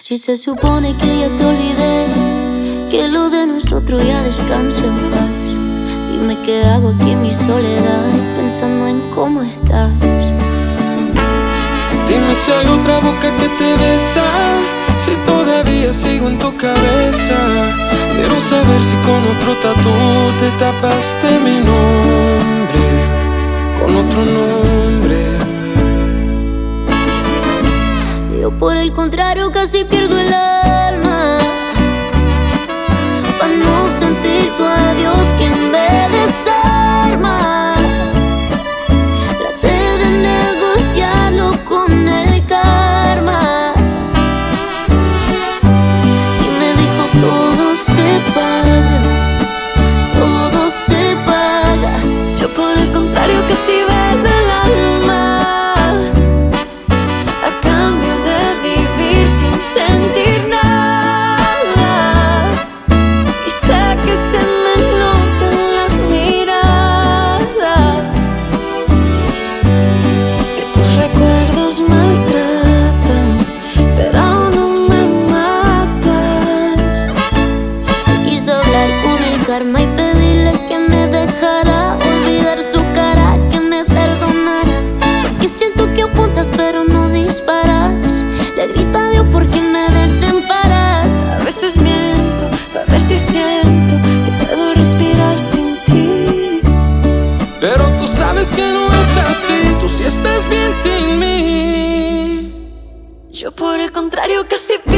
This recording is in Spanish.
Si se supone que ya te olvidé, que lo de nosotros ya descansa en paz. Dime qué hago aquí en mi soledad, pensando en cómo estás. Dime si hay otra boca que te besa, si todavía sigo en tu cabeza. Quiero saber si con otro tatú te tapaste mi nombre, con otro nombre. Yo por el contrario casi pierdo el alma, pa' no sentir tu adiós que me desarma. Traté de negociarlo con el karma y me dijo todo se paga, todo se paga. Yo por el contrario casi vendo el alma a cambio de vivir sin sentir nada. Y sé que se me nota en la mirada que tus recuerdos maltratan, pero aún no me matan. Quiso hablar con el karma y pedirle que me dejara olvidar su cara, que me perdonara, porque siento que apuntas pero no disparas. Le grita a Dios porque me desamparas. A veces miento pa' ver si siento que puedo respirar sin ti, Pero tú sabes que no es así, tú sí estás bien sin mí. yo por el contrario casi